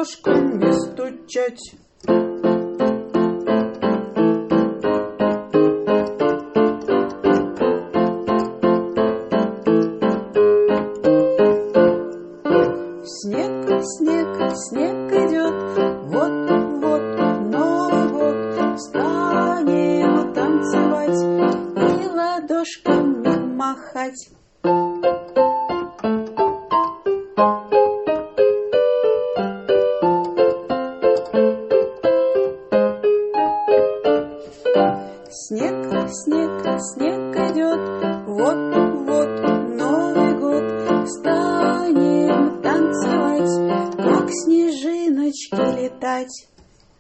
ладошками стучать. Снег, снег, снег идет, вот-вот Новый год. Встанем танцевать и ладошками махать. Снег, снег, снег идет, вот-вот Новый год. Встанем танцевать, как снежиночки летать.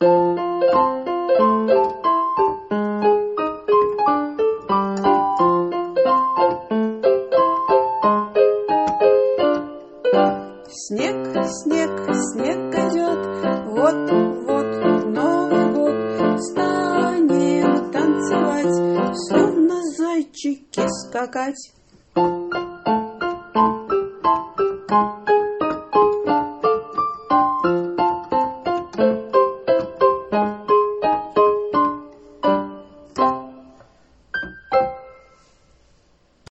Снег, снег, снег идет, вот-вот Новый год. Встанем танцевать, словно зайчики скакать.